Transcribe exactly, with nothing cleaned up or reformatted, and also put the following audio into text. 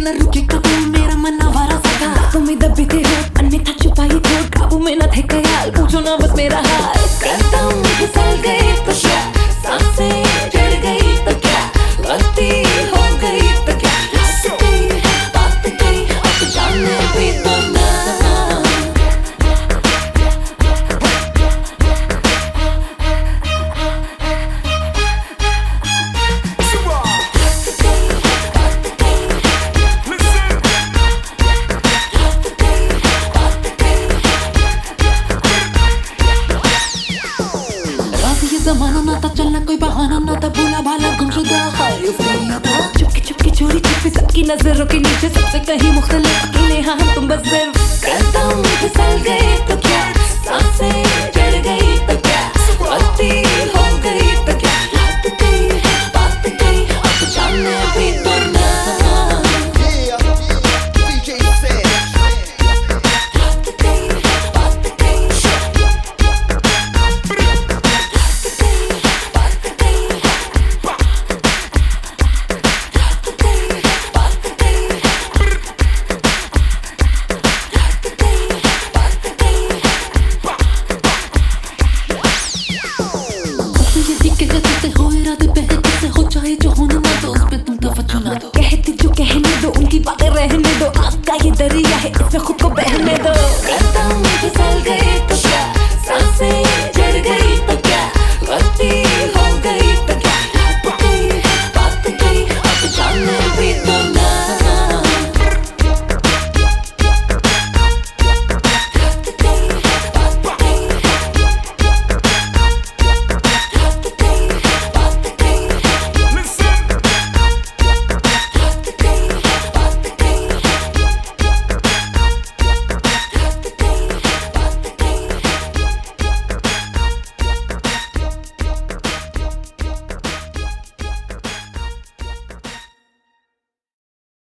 न रुके कभी मेरा मन आवारा सा था। बातों में दबे थे होठ, अन्यथा छुपाए थे, काबू में न थे ख्याल, पूछो ना बस मेरा हाल। कदम फिसल गए तो क्या, सांसें चढ़ गई तो क्या, गलती हो गई तो क्या, बात गई बात गई अब जाने भी तो ना। जमाना ना था, चलना कोई बहाना ना था, भूला भाला गुमशुदा था। चुपके चुपके चोरी छुपे सबकी नजरों के नीचे, सबसे कहीं मुख्तलिफ अकेले हाँ तुम बस सिर्फ। कदम फिसल गए तो क्या, सांसें चढ़ गई तो क्या, गलती हो गई तो क्या, बात गई बात गई अब जाने भी तो ना। जो होने ना दो, उस पे तुम तवज्जो ना दो, कहते जो कहने दो, उनकी बातें रहने दो। आपका ये दरिया है, इसमें खुद को